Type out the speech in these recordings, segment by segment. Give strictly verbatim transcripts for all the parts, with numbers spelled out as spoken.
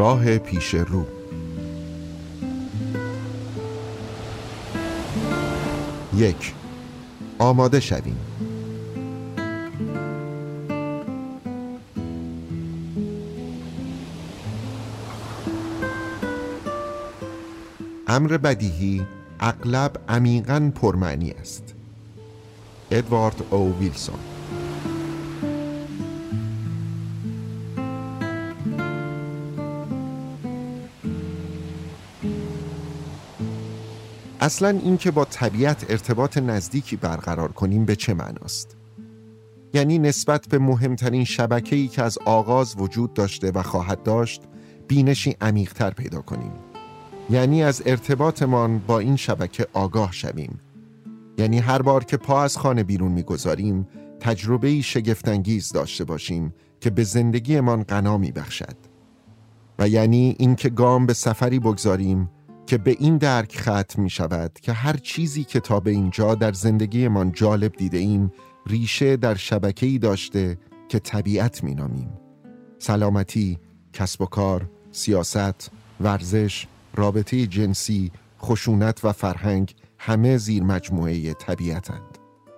راه پیش رو. یک. آماده شویم. امر بدیهی اغلب عمیقاً پرمعنی است. ادوارد او ویلسون. اصلاً این که با طبیعت ارتباط نزدیکی برقرار کنیم به چه معناست؟ یعنی نسبت به مهمترین شبکه‌ای که از آغاز وجود داشته و خواهد داشت بینشی عمیق‌تر پیدا کنیم. یعنی از ارتباطمان با این شبکه آگاه شویم. یعنی هر بار که پا از خانه بیرون می‌گذاریم تجربه‌ای شگفت‌انگیز داشته باشیم که به زندگیمان غنا می‌بخشد. و یعنی این که گام به سفری بگذاریم که به این درک ختم می‌شود که هر چیزی که تا به اینجا در زندگیمان جالب دیده ایم ریشه در شبکه‌ای داشته که طبیعت می‌نامیم. سلامتی، کسب و کار، سیاست، ورزش، رابطه جنسی، خشونت و فرهنگ همه زیر مجموعه طبیعتند.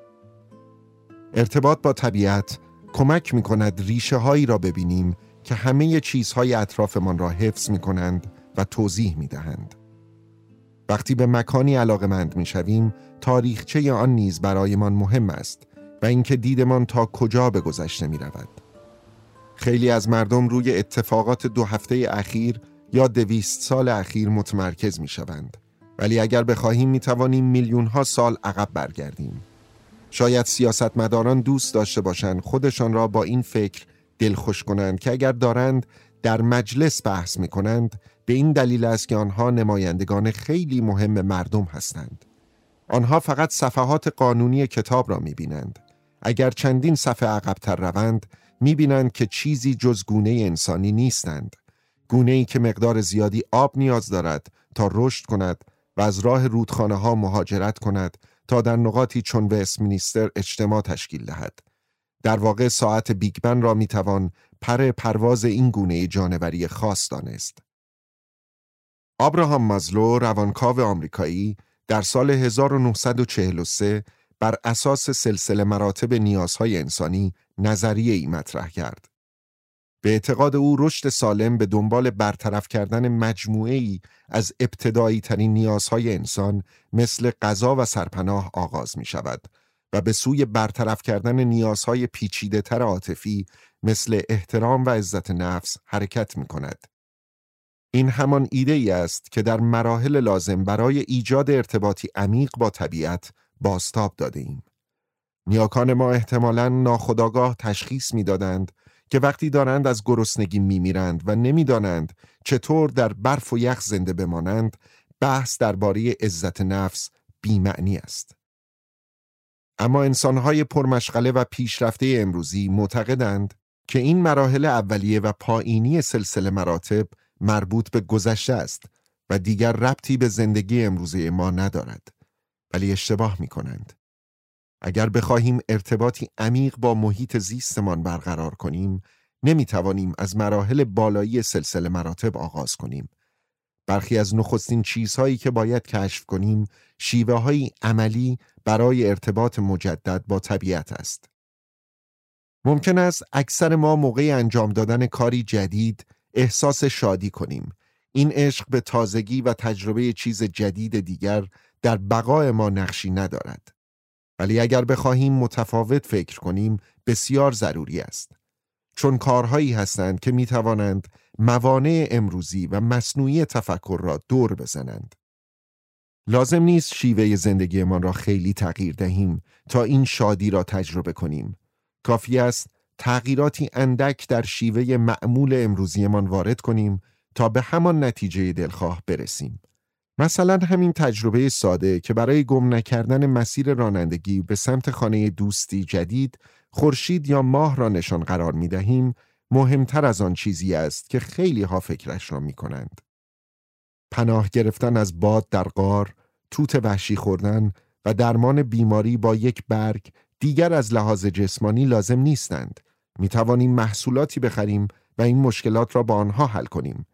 ارتباط با طبیعت کمک می‌کند ریشه هایی را ببینیم که همه چیزهای اطرافمان را حفظ می‌کنند و توضیح می‌دهند. وقتی به مکانی علاقه‌مند می‌شویم، تاریخچه آن نیز برایمان مهم است و اینکه دیدمان تا کجا به گذشته می‌رود. خیلی از مردم روی اتفاقات دو هفته اخیر یا دویست سال اخیر متمرکز می‌شوند. ولی اگر بخواهیم می‌توانیم میلیون‌ها سال عقب برگردیم. شاید سیاستمداران دوست داشته باشند خودشان را با این فکر دلخوش کنند که اگر دارند در مجلس بحث می‌کنند به این دلیل است که آنها نمایندگان خیلی مهم مردم هستند. آنها فقط صفحات قانونی کتاب را می‌بینند. اگر چندین صفحه عقب‌تر روند می‌بینند که چیزی جز گونه انسانی نیستند. گونه‌ای که مقدار زیادی آب نیاز دارد تا رشد کند و از راه رودخانه‌ها مهاجرت کند تا در نقاطی چون وستمینستر اجتماع تشکیل دهد. در واقع ساعت بیگ بن را میتوان پر پرواز این گونه جانوری خاص دانست. آبراهام مازلو، روانکاو آمریکایی، در سال هزار و نهصد و چهل و سه بر اساس سلسله مراتب نیازهای انسانی نظریه‌ای مطرح کرد. به اعتقاد او رشد سالم به دنبال برطرف کردن مجموعه‌ای از ابتدایی ترین نیازهای انسان مثل غذا و سرپناه آغاز می شود و به سوی برطرف کردن نیازهای پیچیده تر عاطفی مثل احترام و عزت نفس حرکت می کند. این همان ایده ای است که در مراحل لازم برای ایجاد ارتباطی عمیق با طبیعت بازتاب داده ایم. نیاکان ما احتمالاً ناخودآگاه تشخیص می دادند که وقتی دارند از گرسنگی میمیرند و نمیدانند چطور در برف و یخ زنده بمانند، بحث درباره عزت نفس بی‌معنی است. اما انسان‌های پرمشغله و پیشرفته امروزی معتقدند که این مراحل اولیه و پایینی سلسله مراتب مربوط به گذشته است و دیگر ربطی به زندگی امروزی ما ندارد. ولی اشتباه می‌کنند. اگر بخواهیم ارتباطی عمیق با محیط زیستمان برقرار کنیم، نمیتوانیم از مراحل بالایی سلسله مراتب آغاز کنیم. برخی از نخستین چیزهایی که باید کشف کنیم، شیوه‌های عملی برای ارتباط مجدد با طبیعت است. ممکن است اکثر ما موقع انجام دادن کاری جدید احساس شادی کنیم. این عشق به تازگی و تجربه چیز جدید دیگر در بقای ما نقشی ندارد. ولی اگر بخواهیم متفاوت فکر کنیم بسیار ضروری است. چون کارهایی هستند که می توانند موانع امروزی و مصنوعی تفکر را دور بزنند. لازم نیست شیوه زندگیمان را خیلی تغییر دهیم تا این شادی را تجربه کنیم. کافی است تغییراتی اندک در شیوه معمول امروزیمان وارد کنیم تا به همان نتیجه دلخواه برسیم. مثلا همین تجربه ساده که برای گم نکردن مسیر رانندگی به سمت خانه دوستی جدید خورشید یا ماه را نشان قرار می دهیم، مهمتر از آن چیزی است که خیلی ها فکرش را می کنند. پناه گرفتن از باد در غار، توت وحشی خوردن و درمان بیماری با یک برگ دیگر از لحاظ جسمانی لازم نیستند. می توانیم محصولاتی بخریم و این مشکلات را با آنها حل کنیم.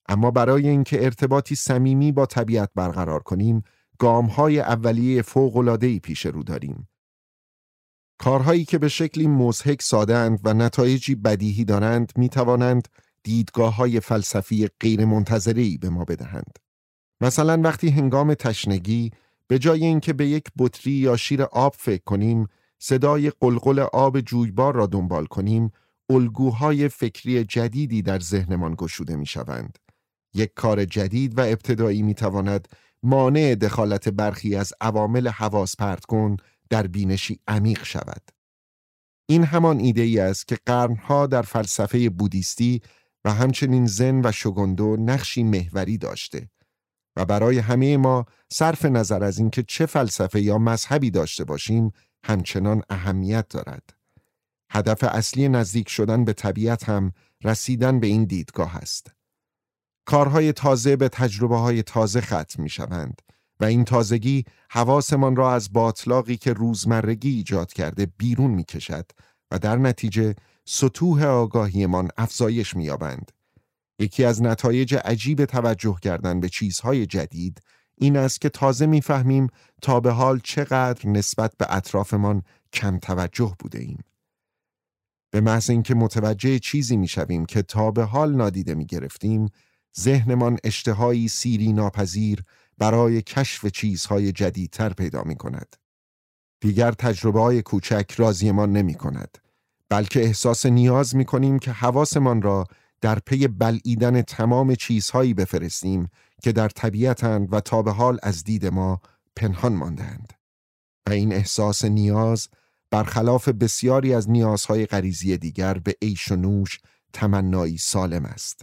اما برای اینکه ارتباطی صمیمی با طبیعت برقرار کنیم، گام‌های اولیه فوق‌العاده‌ای پیش رو داریم. کارهایی که به شکلی مضحک ساده‌اند و نتایجی بدیهی دارند، می‌توانند دیدگاه‌های فلسفی غیرمنتظره‌ای به ما بدهند. مثلا وقتی هنگام تشنگی به جای اینکه به یک بطری یا شیر آب فکر کنیم، صدای قلقل آب جویبار را دنبال کنیم، الگوهای فکری جدیدی در ذهنمان گشوده می‌شوند. یک کار جدید و ابتدایی می‌تواند مانع دخالت برخی از عوامل حواس پرت‌کن در بینشی عمیق شود. این همان ایده ای است که قرنها در فلسفه بودیستی و همچنین زن و شوگوندو نقشی محوری داشته و برای همه ما صرف نظر از اینکه چه فلسفه یا مذهبی داشته باشیم همچنان اهمیت دارد. هدف اصلی نزدیک شدن به طبیعت هم رسیدن به این دیدگاه است. کارهای تازه به تجربه های تازه ختم می شوند و این تازگی حواسمان را از باطلاقی که روزمرگی ایجاد کرده بیرون می کشد و در نتیجه سطوح آگاهیمان افزایش می یابند. یکی از نتایج عجیب توجه کردن به چیزهای جدید این است که تازه می فهمیم تا به حال چقدر نسبت به اطرافمان کم توجه بوده ایم. به محض اینکه متوجه چیزی می شویم که تا به حال نادیده می گرفتیم، ذهنمان اشتهایی سیری ناپذیر برای کشف چیزهای جدیدتر پیدا می کند. دیگر تجربه های کوچک راضیمان نمی کند، بلکه احساس نیاز می کنیم که حواسمان را در پی بلعیدن تمام چیزهایی بفرستیم که در طبیعتند و تا به حال از دید ما پنهان مانده‌اند. و این احساس نیاز برخلاف بسیاری از نیازهای غریزی دیگر به عیش و نوش تمنایی سالم است.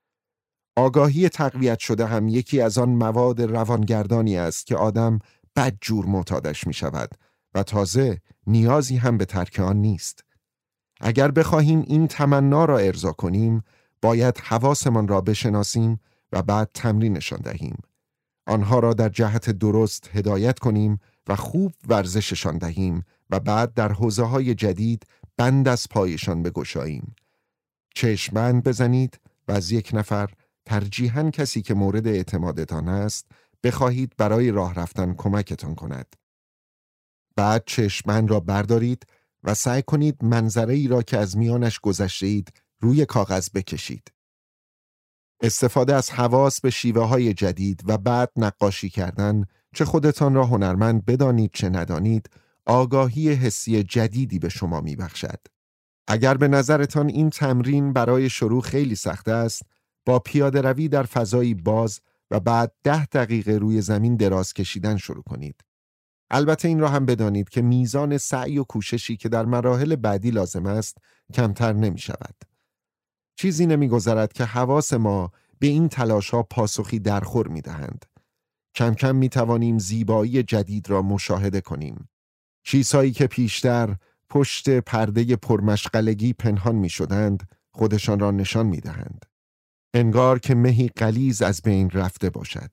آگاهی تقویت شده هم یکی از آن مواد روانگردانی است که آدم بدجور معتادش می شود و تازه نیازی هم به ترک آن نیست. اگر بخواهیم این تمنا را ارضا کنیم، باید حواسمان را بشناسیم و بعد تمرینشان دهیم. آنها را در جهت درست هدایت کنیم و خوب ورزششان دهیم و بعد در حوزه‌های جدید بند از پایشان بگشاییم. چشم بند بزنید و از یک نفر، ترجیحاً کسی که مورد اعتمادتان است، بخواهید برای راه رفتن کمکتان کند. بعد چشم بند را بردارید و سعی کنید منظره‌ای را که از میانش گذشته‌اید روی کاغذ بکشید. استفاده از حواس به شیوه‌های جدید و بعد نقاشی کردن، چه خودتان را هنرمند بدانید چه ندانید، آگاهی حسی جدیدی به شما می‌بخشد. اگر به نظرتان این تمرین برای شروع خیلی سخت است، با پیاده روی در فضایی باز و بعد ده دقیقه روی زمین دراز کشیدن شروع کنید. البته این را هم بدانید که میزان سعی و کوششی که در مراحل بعدی لازم است کمتر نمی شود. چیزی نمی گذرد که حواس ما به این تلاش ها پاسخی درخور می دهند. کم کم می توانیم زیبایی جدید را مشاهده کنیم. چیزهایی که پیشتر پشت پرده پرمشغلگی پنهان می شدند خودشان را نشان می دهند. انگار که مهی غلیظ از بین رفته باشد.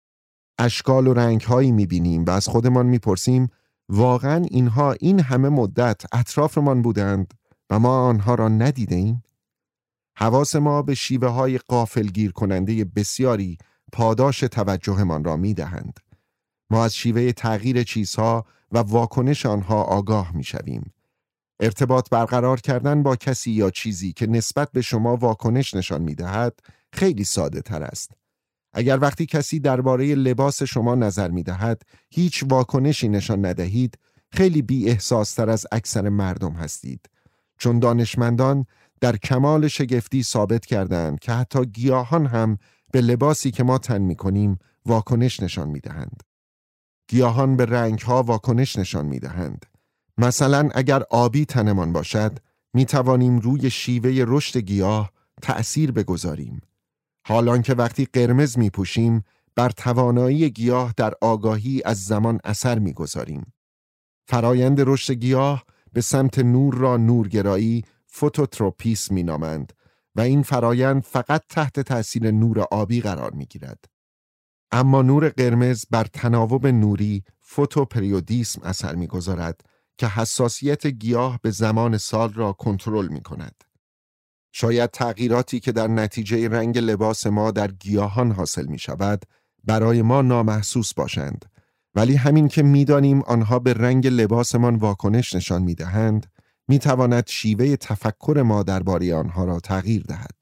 اشکال و رنگ‌هایی می‌بینیم و از خودمان می‌پرسیم واقعاً اینها این همه مدت اطرافمان بودند و ما آنها را ندیدیم؟ حواس ما به شیوه‌های غافلگیر کننده بسیاری پاداش توجهمان را می‌دهند. ما از شیوه تغییر چیزها و واکنش آنها آگاه می‌شویم. ارتباط برقرار کردن با کسی یا چیزی که نسبت به شما واکنش نشان می‌دهد خیلی ساده تر است. اگر وقتی کسی درباره لباس شما نظر می‌دهد هیچ واکنشی نشان ندهید، خیلی بی احساس تر از اکثر مردم هستید. چون دانشمندان در کمال شگفتی ثابت کردند که حتی گیاهان هم به لباسی که ما تن می‌کنیم واکنش نشان می‌دهند. گیاهان به رنگ‌ها واکنش نشان می‌دهند. مثلا اگر آبی تنمان باشد، می‌توانیم روی شیوه رشد گیاه تأثیر بگذاریم. حالان که وقتی قرمز می‌پوشیم، بر توانایی گیاه در آگاهی از زمان اثر می‌گذاریم. فرایند رشد گیاه به سمت نور را نورگرایی فوتوتروپیسم می‌نامند و این فرایند فقط تحت تأثیر نور آبی قرار می‌گیرد. اما نور قرمز بر تناوب نوری فوتوپریودیسم اثر می‌گذارد که حساسیت گیاه به زمان سال را کنترل می‌کند. شاید تغییراتی که در نتیجه رنگ لباس ما در گیاهان حاصل می شود برای ما نامحسوس باشند، ولی همین که می دانیم آنها به رنگ لباسمان واکنش نشان می دهند می تواند شیوه تفکر ما درباره آنها را تغییر دهد.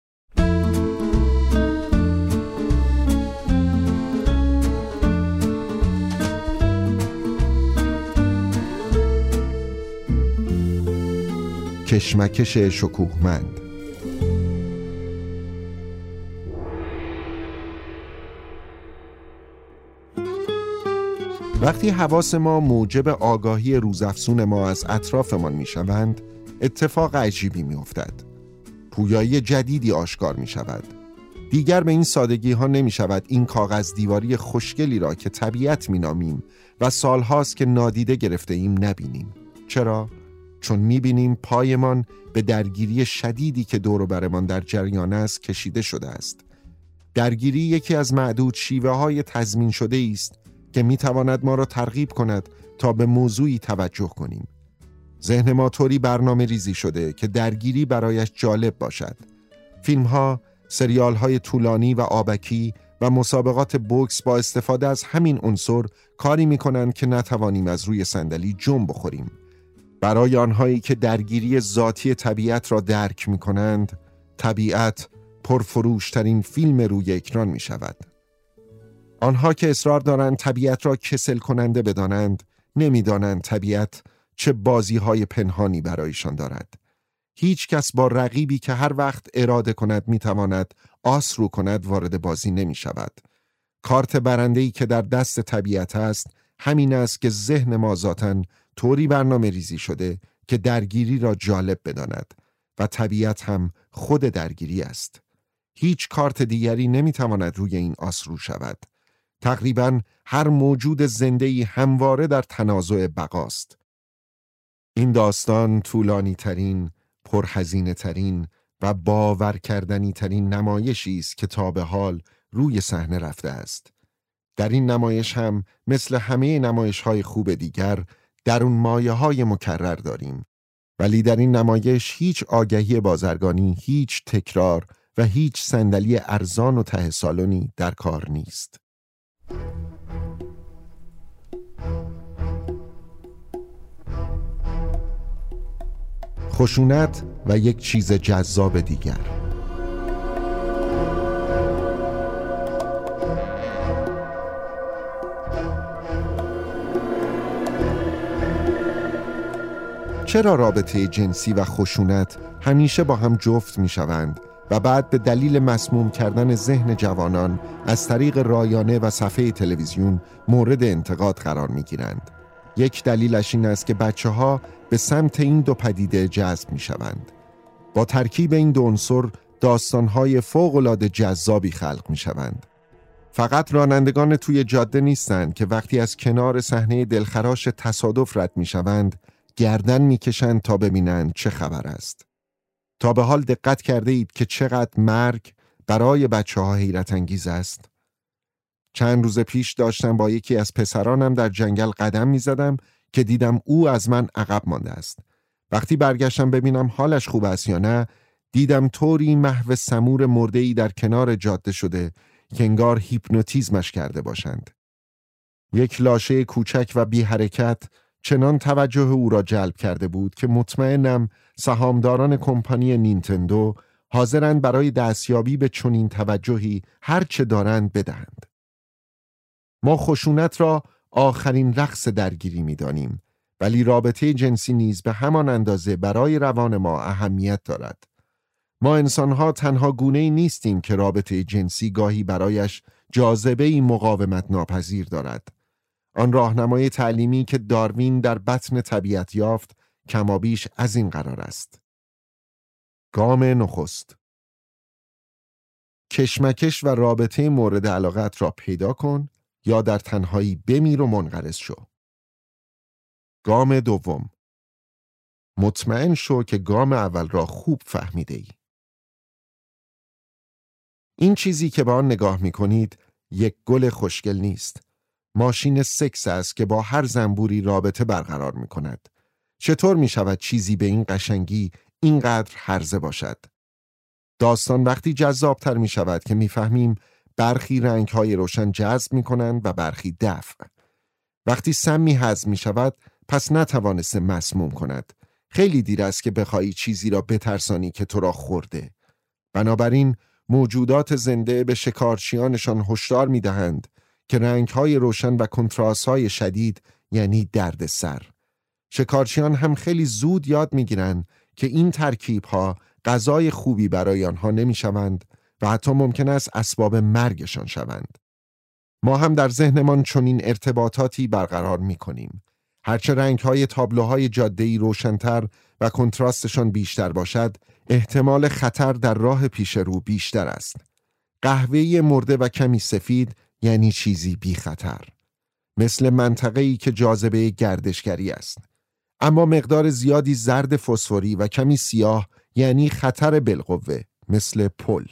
کشمکش شکوهمند. وقتی حواس ما موجب آگاهی روزافزون ما از اطرافمان می شوند، اتفاق عجیبی می افتد. پویایی جدیدی آشکار می شود. دیگر به این سادگی ها نمی شود این کاغذ دیواری خوشگلی را که طبیعت می نامیم و سالهاست که نادیده گرفته ایم نبینیم. چرا؟ چون می بینیم پایمان به درگیری شدیدی که دور و برمان در جریان است کشیده شده است. درگیری یکی از معدود شیوه های تضمین شده است که می تواند ما را ترغیب کند تا به موضوعی توجه کنیم. ذهن ما طوری برنامه ریزی شده که درگیری برایش جالب باشد. فیلم ها، سریال های طولانی و آبکی و مسابقات بوکس با استفاده از همین عنصر کاری می کنند که نتوانیم از روی صندلی جنب بخوریم. برای آنهایی که درگیری ذاتی طبیعت را درک می کنند، طبیعت پرفروشترین فیلم روی اکران می شود. آنها که اصرار دارند طبیعت را کسل کننده بدانند، نمی دانند طبیعت چه بازی های پنهانی برایشان دارد. هیچ کس با رقیبی که هر وقت اراده کند می تواند آس رو کند وارد بازی نمی شود. کارت برنده‌ای که در دست طبیعت است، همین است که ذهن ما ذاتاً طوری برنامه ریزی شده که درگیری را جالب بداند و طبیعت هم خود درگیری است. هیچ کارت دیگری نمیتواند روی این آس رو شود. تقریباً هر موجود زنده‌ای همواره در تنازع بقاست. این داستان طولانی ترین، پرهزینه ترین و باور کردنی ترین نمایشی است که تا به حال روی صحنه رفته است. در این نمایش هم مثل همه نمایش‌های خوب دیگر در اون مایه‌های مکرر داریم، ولی در این نمایش هیچ آگهی بازرگانی، هیچ تکرار و هیچ صندلی ارزان و ته سالونی در کار نیست. خشونت و یک چیز جذاب دیگر. چرا رابطه جنسی و خشونت همیشه با هم جفت می شوند و بعد به دلیل مسموم کردن ذهن جوانان از طریق رایانه و صفحه تلویزیون مورد انتقاد قرار می گیرند؟ یک دلیلش این است که بچه ها به سمت این دو پدیده جذب می شوند. با ترکیب این دو عنصر داستان‌های فوق‌العاده جذابی خلق می شوند. فقط رانندگان توی جاده نیستند که وقتی از کنار صحنه دلخراش تصادف رد می شوند گردن می کشند تا ببینند چه خبر است. تا به حال دقت کرده اید که چقدر مرگ برای بچه ها حیرت انگیز است؟ چند روز پیش داشتم با یکی از پسرانم در جنگل قدم می زدم که دیدم او از من عقب مانده است. وقتی برگشتم ببینم حالش خوب است یا نه، دیدم طوری محو سمور مرده‌ای در کنار جاده شده که انگار هیپنوتیزمش کرده باشند. یک لاشه کوچک و بی حرکت چنان توجه او را جلب کرده بود که مطمئنم سهامداران کمپانی نینتندو حاضرند برای دستیابی به چنین توجهی هر چه دارند بدهند. ما خشونت را آخرین رقص درگیری می دانیم، ولی رابطه جنسی نیز به همان اندازه برای روان ما اهمیت دارد. ما انسانها تنها گونه‌ای نیستیم که رابطه جنسی گاهی برایش جاذبه‌ای مقاومت ناپذیر دارد. آن راهنمای تعلیمی که داروین در بطن طبیعت یافت کمابیش از این قرار است. گام نخست: کشمکش و رابطه مورد علاقت را پیدا کن یا در تنهایی بمیر و منقرض شو. گام دوم: مطمئن شو که گام اول را خوب فهمیده ای. این چیزی که به آن نگاه می کنید یک گل خوشگل نیست. ماشین سکس است که با هر زنبوری رابطه برقرار می کند. چطور می شود چیزی به این قشنگی اینقدر هرزه باشد؟ داستان وقتی جذابتر می شود که می فهمیم برخی رنگ‌های روشن جذب می کنند و برخی دفع. وقتی سمی هضم می شود پس نتوانسته مسموم کند. خیلی دیر است که بخواهی چیزی را بترسانی که تو را خورده. بنابراین موجودات زنده به شکارچیانشان هشدار می دهند که رنگ‌های روشن و کنترast‌های شدید یعنی درد سر. شکارچیان هم خیلی زود یاد می گیرند که این ترکیب‌ها غذای خوبی برای آنها نمی شوند و حتی ممکن است اسباب مرگشان شوند. ما هم در ذهنمان چنین ارتباطاتی برقرار می کنیم. هرچه رنگ‌های تابلوهای جاده‌ای روشن‌تر و کنتراستشان بیشتر باشد، احتمال خطر در راه پیش رو بیشتر است. قهوه‌ای مرده و کمی سفید یعنی چیزی بی خطر. مثل منطقه‌ای که جاذبه گردشگری است. اما مقدار زیادی زرد فسفوری و کمی سیاه یعنی خطر بالقوه، مثل پل.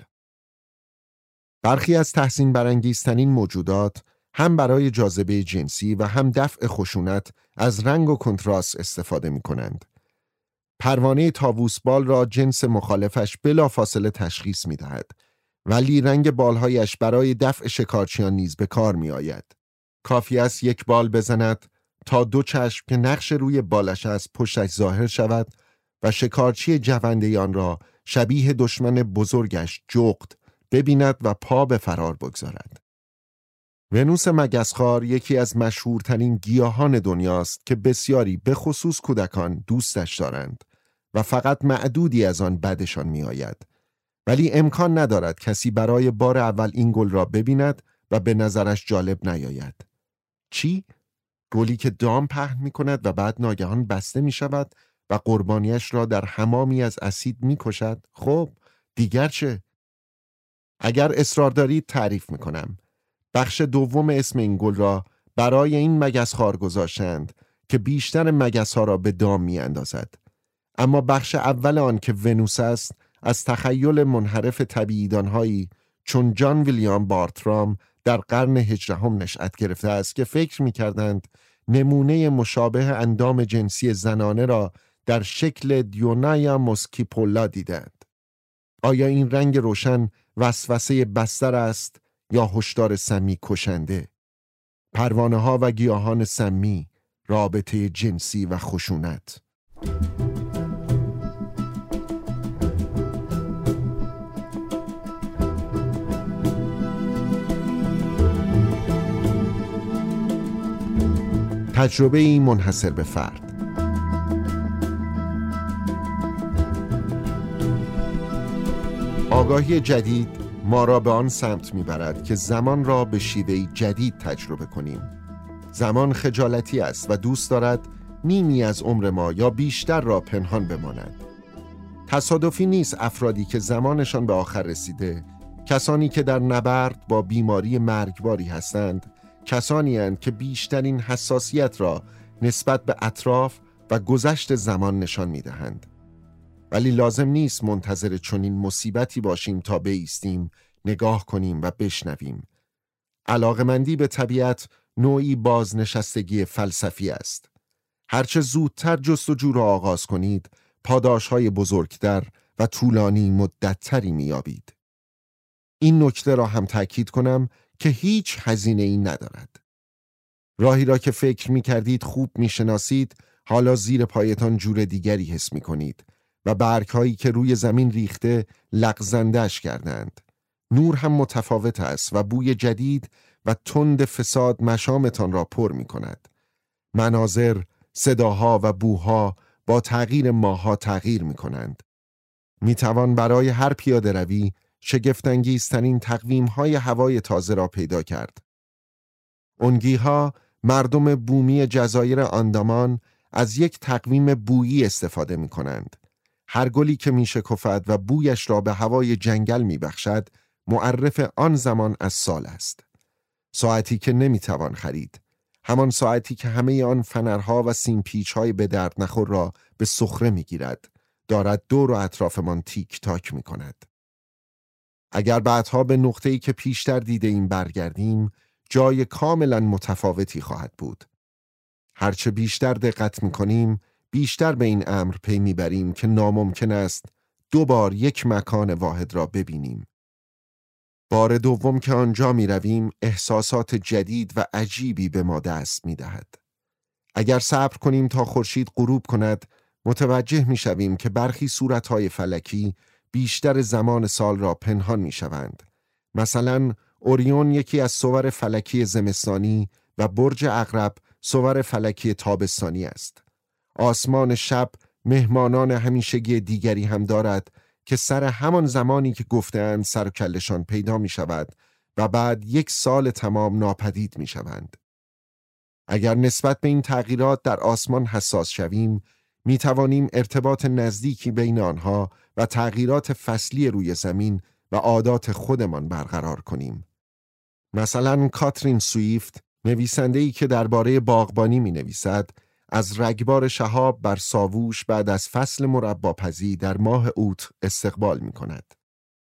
برخی از تحسین برانگیزترین موجودات هم برای جاذبه جنسی و هم دفع خشونت از رنگ و کنتراست استفاده می کنند. پروانه طاووس بال را جنس مخالفش بلافاصله تشخیص می دهد، ولی رنگ بالهایش برای دفع شکارچیان نیز به کار می آید. کافی است یک بال بزند تا دو چشم که نقش روی بالش از پشتش ظاهر شود و شکارچی جونده آن را شبیه دشمن بزرگش جغد ببیند و پا به فرار بگذارد. ونوس مگسخوار یکی از مشهورترین گیاهان دنیاست که بسیاری به خصوص کودکان دوستش دارند و فقط معدودی از آن بدشان می آید. ولی امکان ندارد کسی برای بار اول این گل را ببیند و به نظرش جالب نیاید. چی؟ گلی که دام پهن می کند و بعد ناگهان بسته می شود و قربانیش را در حمامی از اسید می کشد؟ خب دیگر چه؟ اگر اصرار دارید تعریف می کنم. بخش دوم اسم این گل را برای این مگسخوار گذاشتند که بیشتر مگس‌ها را به دام می اندازد. اما بخش اول آن که ونوس است از تخیل منحرف طبیعی‌دانهایی چون جان ویلیام بارترام در قرن هجدهم نشأت گرفته است که فکر می کردند نمونه مشابه اندام جنسی زنانه را در شکل دیونایا موسکیپولا دیدند. آیا این رنگ روشن وسوسه بستر است یا هشدار سمی کشنده؟ پروانه ها و گیاهان سمی، رابطه جنسی و خشونت. تجربه ای منحصر به فرد. آگاهی جدید ما را به آن سمت میبرد که زمان را به شیوهی جدید تجربه کنیم. زمان خجالتی است و دوست دارد نیمی از عمر ما یا بیشتر را پنهان بماند. تصادفی نیست افرادی که زمانشان به آخر رسیده، کسانی که در نبرد با بیماری مرگباری هستند، کسانی اند که بیشترین حساسیت را نسبت به اطراف و گذشت زمان نشان می‌دهند. ولی لازم نیست منتظر چنین مصیبتی باشیم تا بایستیم، نگاه کنیم و بشنویم. علاقمندی به طبیعت نوعی بازنشستگی فلسفی است. هرچه زودتر جستجو را آغاز کنید، پاداش‌های بزرگتر و طولانی مدت‌تری می‌یابید. این نکته را هم تأکید کنم که هیچ هزینه‌ای ندارد. راهی را که فکر می‌کردید خوب می‌شناسید، حالا زیر پایتان جور دیگری حس می‌کنید و برگ‌هایی که روی زمین ریخته لغزنده‌اش کردند. نور هم متفاوت است و بوی جدید و تند فساد مشامتان را پر می‌کند. مناظر، صداها و بوها با تغییر ماه‌ها تغییر می‌کنند. می‌توان برای هر پیاده روی شگفت‌انگیزترین تقویم‌های هوای تازه را پیدا کرد. اونگی‌ها، مردم بومی جزایر آندامان، از یک تقویم بویی استفاده می‌کنند. هر گلی که می‌شکفد و بویش را به هوای جنگل می‌بخشد، معرف آن زمان از سال است. ساعتی که نمی‌توان خرید، همان ساعتی که همه آن فنرها و سیمپیچ‌های به درد نخور را به سخره می‌گیرد، دارد دور و اطرافمان تیک تاک می‌کند. اگر بعدها به نقطه‌ای که پیشتر دیده ایم برگردیم، جای کاملا متفاوتی خواهد بود. هرچه بیشتر دقت می‌کنیم، بیشتر به این امر پی می‌بریم که ناممکن است دو بار یک مکان واحد را ببینیم. بار دوم که آنجا می رویم احساسات جدید و عجیبی به ما دست می دهد. اگر صبر کنیم تا خورشید غروب کند متوجه می شویم که برخی صورتهای فلکی بیشتر زمان سال را پنهان می شوند. مثلا اوریون یکی از صور فلکی زمستانی و برج عقرب صور فلکی تابستانی است. آسمان شب مهمانان همیشگی دیگری هم دارد که سر همان زمانی که گفتند سر و کلشان پیدا می شود و بعد یک سال تمام ناپدید می شوند. اگر نسبت به این تغییرات در آسمان حساس شویم، می توانیم ارتباط نزدیکی بین آنها و تغییرات فصلی روی زمین و عادات خودمان برقرار کنیم. مثلا کاترین سویفت، نویسنده‌ای که درباره باغبانی می نویسد، از رگبار شهاب بر ساووش بعد از فصل مرباپزی در ماه اوت استقبال می کند.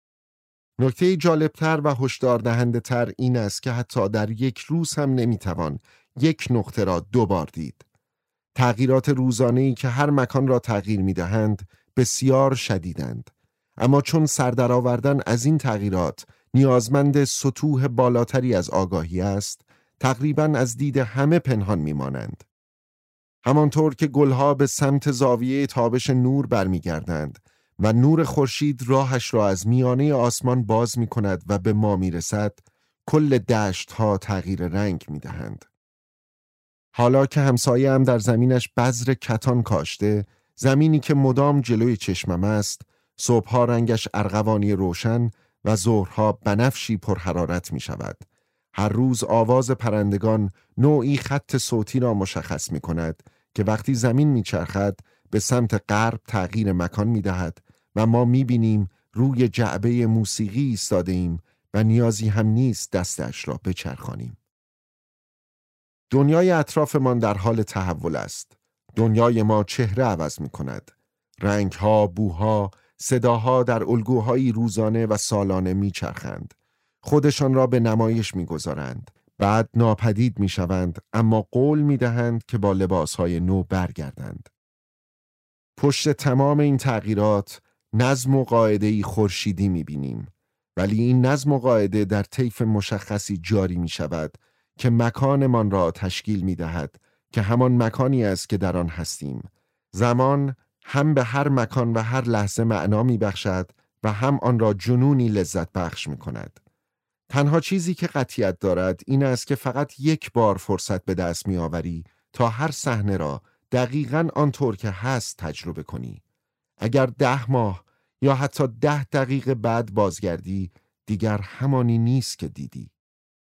نکته جالبتر و هشدار دهنده تر این است که حتی در یک روز هم نمی توان یک نقطه را دو بار دید. تغییرات روزانه‌ای که هر مکان را تغییر می دهند بسیار شدیدند. اما چون سردرآوردن از این تغییرات نیازمند سطوح بالاتری از آگاهی است، تقریباً از دید همه پنهان می مانند. همانطور که گلها به سمت زاویه تابش نور برمیگردند و نور خورشید راهش را از میانه آسمان باز می کند و به ما می رسد، کل دشت ها تغییر رنگ می دهند. حالا که همسایه هم در زمینش بذر کتان کاشته، زمینی که مدام جلوی چشمم است، صبحها رنگش ارغوانی روشن و ظهرها بنفشی پرحرارت می شود. هر روز آواز پرندگان نوعی خط صوتی را مشخص می کند که وقتی زمین می چرخد به سمت غرب تغییر مکان می دهد و ما می بینیم روی جعبه موسیقی ایستاده ایم و نیازی هم نیست دستش را بچرخانیم. دنیای اطرافمان در حال تحول است. دنیای ما چهره عوض می کند. رنگها، بوها، صداها در الگوهای روزانه و سالانه می چرخند. خودشان را به نمایش می گذارند. بعد ناپدید می شوند، اما قول می دهند که با لباسهای نو برگردند. پشت تمام این تغییرات نظم و قاعده‌ای خورشیدی می بینیم. ولی این نظم و قاعده در طیف مشخصی جاری می شود که مکانمان را تشکیل می دهد که همان مکانی است که در آن هستیم. زمان هم به هر مکان و هر لحظه معنا می بخشد و هم آن را جنونی لذت بخش می کند. تنها چیزی که قطعیت دارد این است که فقط یک بار فرصت به دست می آوری تا هر صحنه را دقیقاً آنطور که هست تجربه کنی. اگر ده ماه یا حتی ده دقیقه بعد بازگردی، دیگر همانی نیست که دیدی.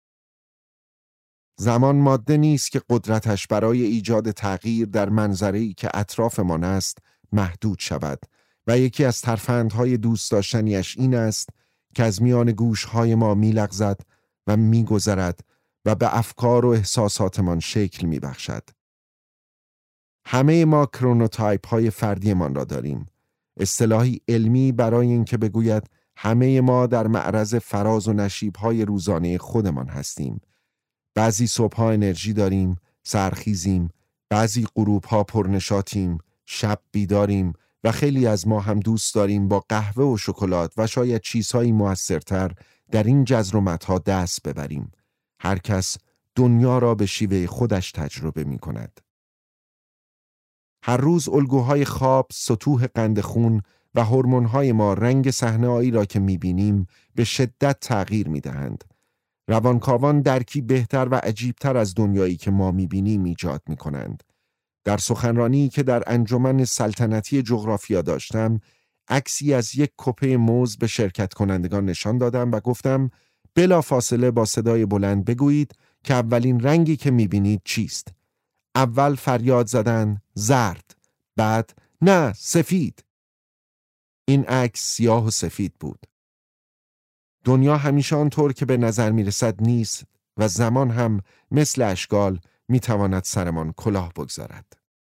زمان ماده نیست که قدرتش برای ایجاد تغییر در منظره‌ای که اطرافمان است محدود شود و یکی از ترفندهای دوست داشتنیش این است که از میان گوشهای ما میلغزد و میگذرد و به افکار و احساساتمان شکل میبخشد. همه ما کرونوتایپ های فردیمان را داریم. اصطلاحی علمی برای این که بگوید همه ما در معرض فراز و نشیب های روزانه خودمان هستیم. بعضی صبح‌ها انرژی داریم، سرخیزیم، بعضی غروب‌ها پرنشاطیم، شب بیداریم و خیلی از ما هم دوست داریم با قهوه و شکلات و شاید چیزهایی موثرتر در این جزر و متها دست ببریم. هر کس دنیا را به شیوه خودش تجربه می کند. هر روز الگوهای خواب، سطوح قند خون و هورمون‌های ما رنگ صحنه‌هایی را که می بینیم به شدت تغییر می دهند. روانکاوان درکی بهتر و عجیبتر از دنیایی که ما می‌بینیم ایجاد می‌کنند. در سخنرانی که در انجمن سلطنتی جغرافیا داشتم، عکسی از یک کپه موز به شرکت کنندگان نشان دادم و گفتم بلافاصله با صدای بلند بگویید که اولین رنگی که می‌بینید چیست؟ اول فریاد زدن زرد، بعد نه سفید. این عکس سیاه و سفید بود. دنیا همیشه آنطور که به نظر می رسد نیست و زمان هم مثل اشکال می تواند سرمان کلاه بگذارد.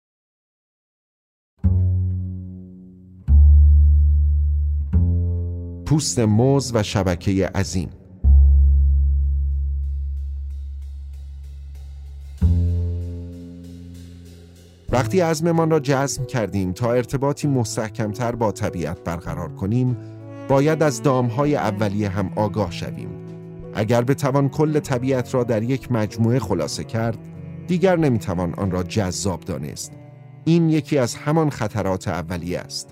پوست موز و شبکه عظیم. وقتی عزممان را جزم کردیم تا ارتباطی مستحکمتر با طبیعت برقرار کنیم، باید از دامهای اولیه هم آگاه شویم. اگر بتوان کل طبیعت را در یک مجموعه خلاصه کرد، دیگر نمیتوان آن را جذاب دانست. این یکی از همان خطرات اولیه است.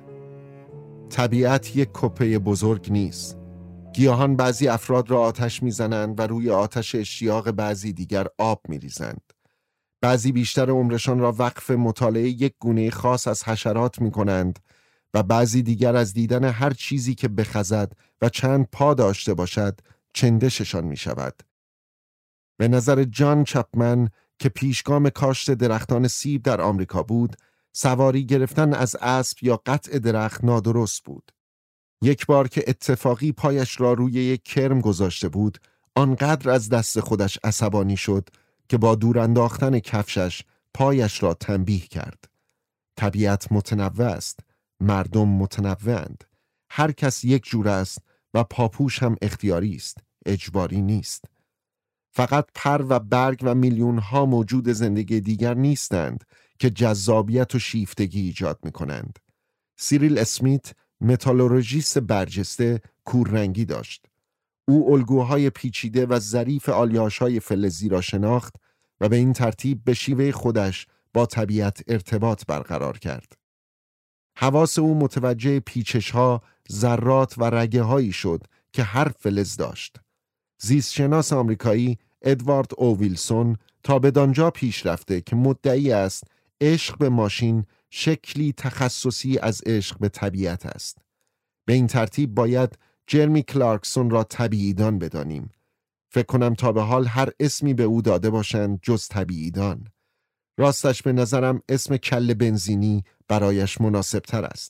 طبیعت یک کپه بزرگ نیست. گیاهان بعضی افراد را آتش میزنند و روی آتش اشتیاق بعضی دیگر آب میریزند. بعضی بیشتر عمرشان را وقف مطالعه یک گونه خاص از حشرات میکنند و بعضی دیگر از دیدن هر چیزی که بخزد و چند پا داشته باشد چندششان می شود. به نظر جان چپمن که پیشگام کاشت درختان سیب در آمریکا بود، سواری گرفتن از اسب یا قطع درخت نادرست بود. یک بار که اتفاقی پایش را روی یک کرم گذاشته بود، آنقدر از دست خودش عصبانی شد که با دور انداختن کفشش پایش را تنبیه کرد. طبیعت متنوع است، مردم متنوعند. هر کس یک جور است و پاپوش هم اختیاری است، اجباری نیست. فقط پر و برگ و میلیون ها موجود زندگی دیگر نیستند که جذابیت و شیفتگی ایجاد می کنند. سیریل اسمیت، متالورژیست برجسته، کوررنگی داشت. او الگوهای پیچیده و ظریف آلیاژهای فلزی را شناخت و به این ترتیب به شیوه خودش با طبیعت ارتباط برقرار کرد. حواس او متوجه پیچش‌ها، ذرات و رگه هایی شد که هر فلز داشت. زیستشناس آمریکایی ادوارد او ویلسون تا بدانجا پیش رفته که مدعی است عشق به ماشین شکلی تخصصی از عشق به طبیعت است. به این ترتیب باید جرمی کلارکسون را طبیعیدان بدانیم. فکر کنم تا به حال هر اسمی به او داده باشند جز طبیعیدان. راستش به نظرم اسم کل بنزینی برایش مناسب تر است.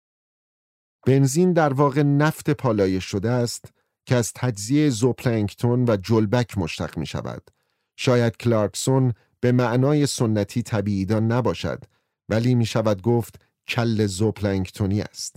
بنزین در واقع نفت پالایش شده است که از تجزیه زوپلانکتون و جلبک مشتق می شود. شاید کلارکسون به معنای سنتی طبیعیدان نباشد، ولی می شود گفت کل زوپلانکتونی است.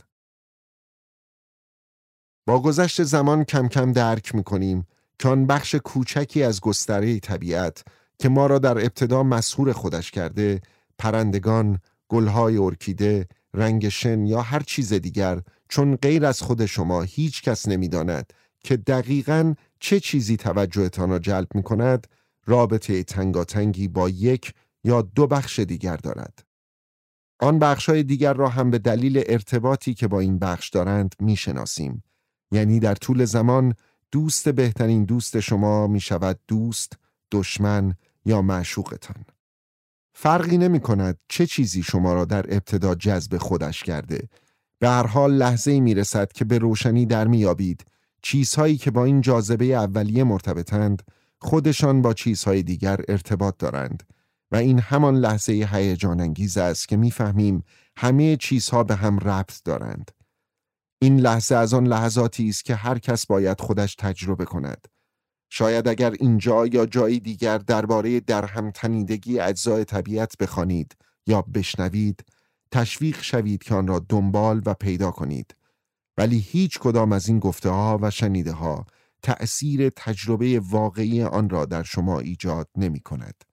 با گذشت زمان کم کم درک می کنیم که آن بخش کوچکی از گستره طبیعت که ما را در ابتدا مسحور خودش کرده، پرندگان، گلهای ارکیده، رنگ شن یا هر چیز دیگر، چون غیر از خود شما هیچ کس نمی داند که دقیقاً چه چیزی توجهتان را جلب می کند، رابطه تنگاتنگی با یک یا دو بخش دیگر دارد. آن بخش‌های دیگر را هم به دلیل ارتباطی که با این بخش دارند می شناسیم. یعنی در طول زمان دوست بهترین دوست شما می شود دوست، دشمن یا معشوقتان. فرقی نمی کند چه چیزی شما را در ابتدا جذب خودش کرده. به هر حال لحظه‌ای می رسد که به روشنی در می یابید چیزهایی که با این جاذبه اولیه مرتبطند خودشان با چیزهای دیگر ارتباط دارند و این همان لحظه هیجان انگیز است که می فهمیم همه چیزها به هم ربط دارند. این لحظه از آن لحظاتی است که هر کس باید خودش تجربه کند. شاید اگر اینجا یا جایی دیگر درباره درهم تنیدگی اجزای طبیعت بخوانید یا بشنوید، تشویق شوید که آن را دنبال و پیدا کنید. ولی هیچ کدام از این گفته ها و شنیده ها تأثیر تجربه واقعی آن را در شما ایجاد نمی کند.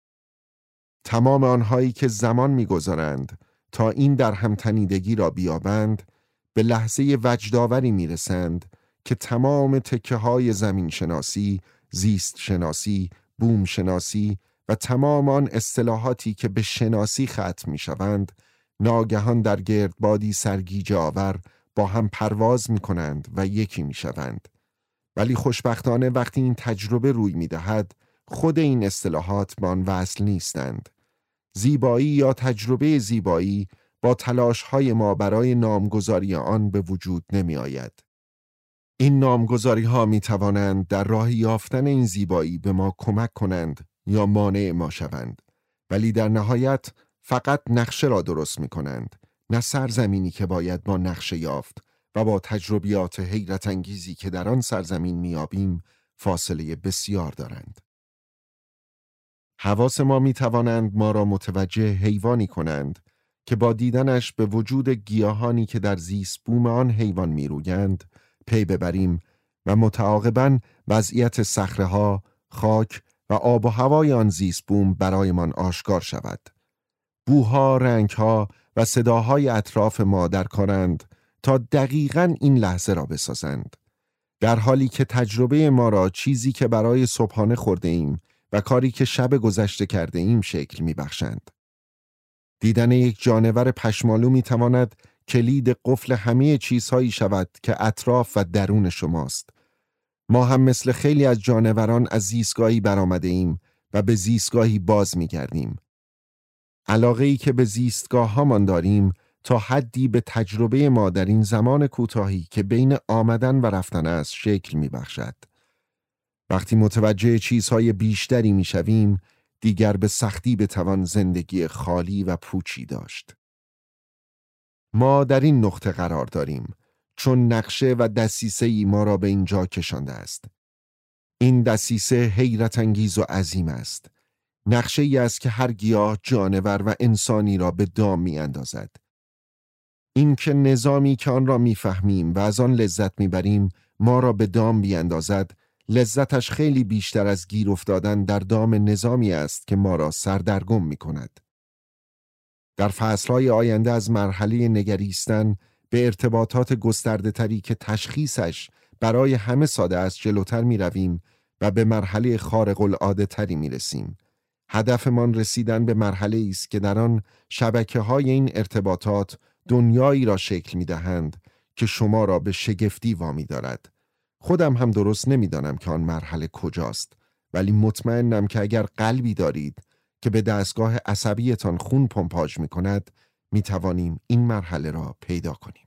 تمام آنهایی که زمان می گذارند تا این درهم تنیدگی را بیابند، به لحظه وجدآوری می رسند که تمام تکه های زمین شناسی، زیست شناسی، بوم شناسی و تمام آن اصطلاحاتی که به شناسی ختم می شوند، ناگهان در گردبادی سرگیجه آور با هم پرواز می کنند و یکی می شوند. ولی خوشبختانه وقتی این تجربه روی می دهد، خود این اصطلاحات به آن وصل نیستند. زیبایی یا تجربه زیبایی با تلاش‌های ما برای نامگذاری آن به وجود نمی آید. این نامگذاری ها می توانند در راه یافتن این زیبایی به ما کمک کنند یا مانع ما شوند، ولی در نهایت فقط نقشه را درست می کنند، نه سرزمینی که باید با نقشه یافت و با تجربیات حیرت انگیزی که در آن سرزمین می یابیم فاصله بسیار دارند. حواس ما می توانند ما را متوجه حیوانی کنند که با دیدنش به وجود گیاهانی که در زیست بوم آن حیوان می رویند پی ببریم و متعاقباً وضعیت صخره‌ها، خاک و آب و هوای آن زیست بوم برایمان آشکار شود. بوها، رنگها و صداهای اطراف ما در کارند تا دقیقاً این لحظه را بسازند. در حالی که تجربه ما را چیزی که برای صبحانه خورده ایم و کاری که شب گذشته کرده ایم شکل می بخشند. دیدن یک جانور پشمالو می تواند کلید قفل همه چیزهایی شود که اطراف و درون شماست. ما هم مثل خیلی از جانوران از زیستگاهی برآمده ایم و به زیستگاهی باز می گردیم. علاقه‌ای که به زیستگاه هامان داریم تا حدی به تجربه ما در این زمان کوتاهی که بین آمدن و رفتن است شکل می بخشد. وقتی متوجه چیزهای بیشتری می شویم، دیگر به سختی بتوان زندگی خالی و پوچی داشت. ما در این نقطه قرار داریم چون نقشه و دسیسه‌ای ما را به اینجا کشانده است. این دسیسه حیرت انگیز و عظیم است. نقشه ای است که هر گیاه، جانور و انسانی را به دام می اندازد. این که نظامی که آن را می فهمیم و از آن لذت می بریم ما را به دام بیاندازد، لذتش خیلی بیشتر از گیر افتادن در دام نظامی است که ما را سردرگم می کند. در فصلهای آینده از مرحله نگریستن به ارتباطات گسترده تری که تشخیصش برای همه ساده است جلوتر می رویم و به مرحله خارق العاده تری می رسیم. هدفمان رسیدن به مرحله است که در آن شبکه‌های این ارتباطات دنیایی را شکل می دهند که شما را به شگفتی وامی دارد. خودم هم درست نمی دانم که آن مرحله کجاست، ولی مطمئنم که اگر قلبی دارید که به دستگاه عصبیتان خون پمپاژ می کند، می توانیم این مرحله را پیدا کنیم.